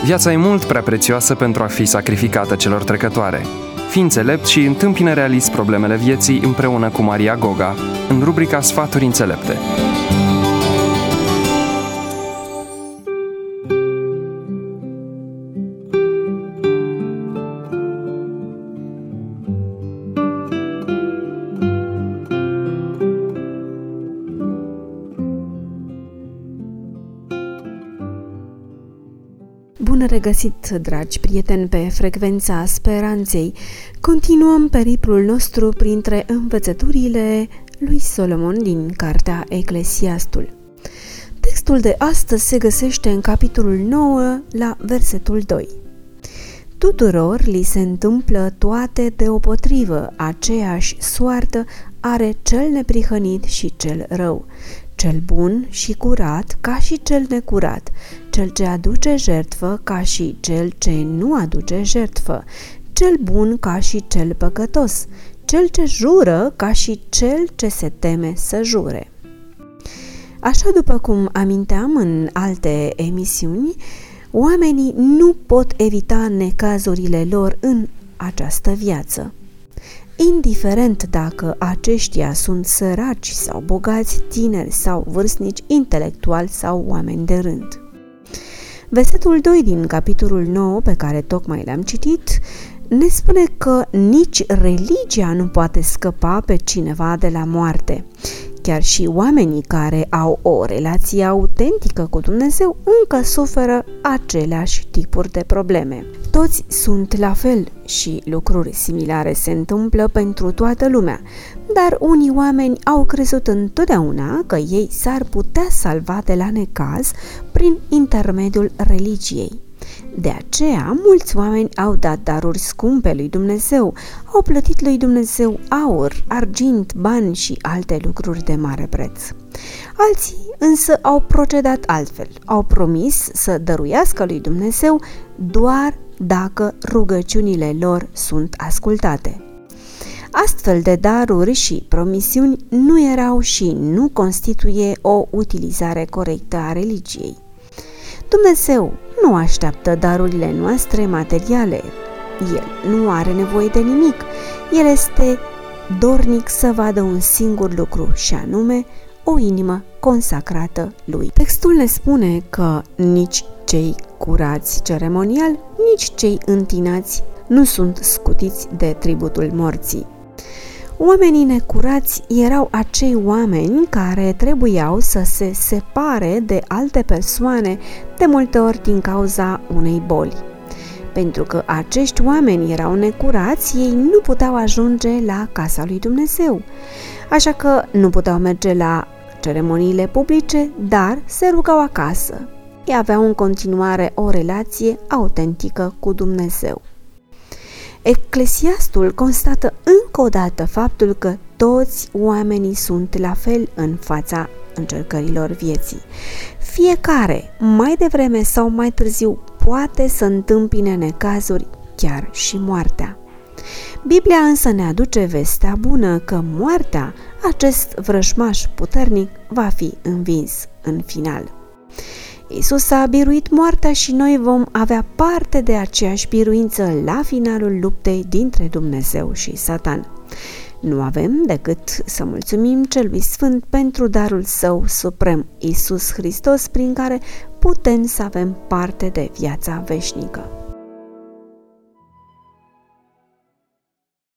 Viața e mult prea prețioasă pentru a fi sacrificată celor trecătoare. Fii înțelept și întâmpină realist problemele vieții împreună cu Maria Goga, în rubrica Sfaturi înțelepte. Bun regăsit, dragi prieteni, pe frecvența speranței. Continuăm periplul nostru printre învățăturile lui Solomon din cartea Eclesiastul. Textul de astăzi se găsește în capitolul 9, la versetul 2. Tuturor li se întâmplă toate deopotrivă, aceeași soartă are cel neprihănit și cel rău, cel bun și curat ca și cel necurat, cel ce aduce jertfă ca și cel ce nu aduce jertfă, cel bun ca și cel păcătos, cel ce jură ca și cel ce se teme să jure. Așa după cum aminteam în alte emisiuni, oamenii nu pot evita necazurile lor în această viață. Indiferent dacă aceștia sunt săraci sau bogați, tineri sau vârstnici, intelectuali sau oameni de rând. Versetul 2 din capitolul 9, pe care tocmai l-am citit, ne spune că nici religia nu poate scăpa pe cineva de la moarte. Chiar și oamenii care au o relație autentică cu Dumnezeu încă suferă aceleași tipuri de probleme. Toți sunt la fel și lucruri similare se întâmplă pentru toată lumea, dar unii oameni au crezut întotdeauna că ei s-ar putea salva de la necaz prin intermediul religiei. De aceea, mulți oameni au dat daruri scumpe lui Dumnezeu, au plătit lui Dumnezeu aur, argint, bani și alte lucruri de mare preț. Alții însă au procedat altfel, au promis să dăruiască lui Dumnezeu doar dacă rugăciunile lor sunt ascultate. Astfel de daruri și promisiuni nu erau și nu constituie o utilizare corectă a religiei. Dumnezeu nu așteaptă darurile noastre materiale. El nu are nevoie de nimic. El este dornic să vadă un singur lucru, și anume o inimă consacrată lui. Textul ne spune că nici cei curați ceremonial, nici cei întinați nu sunt scutiți de tributul morții. Oamenii necurați erau acei oameni care trebuiau să se separe de alte persoane, de multe ori din cauza unei boli. Pentru că acești oameni erau necurați, ei nu puteau ajunge la casa lui Dumnezeu. Așa că nu puteau merge la ceremoniile publice, dar se rugau acasă. Ei aveau în continuare o relație autentică cu Dumnezeu. Eclesiastul constată încă o dată faptul că toți oamenii sunt la fel în fața încercărilor vieții. Fiecare, mai devreme sau mai târziu, poate să întâmpine necazuri, chiar și moartea. Biblia însă ne aduce vestea bună că moartea, acest vrăjmaș puternic, va fi învins în final. Iisus a biruit moartea și noi vom avea parte de aceeași biruință la finalul luptei dintre Dumnezeu și Satan. Nu avem decât să mulțumim Celui Sfânt pentru darul Său suprem, Iisus Hristos, prin care putem să avem parte de viața veșnică.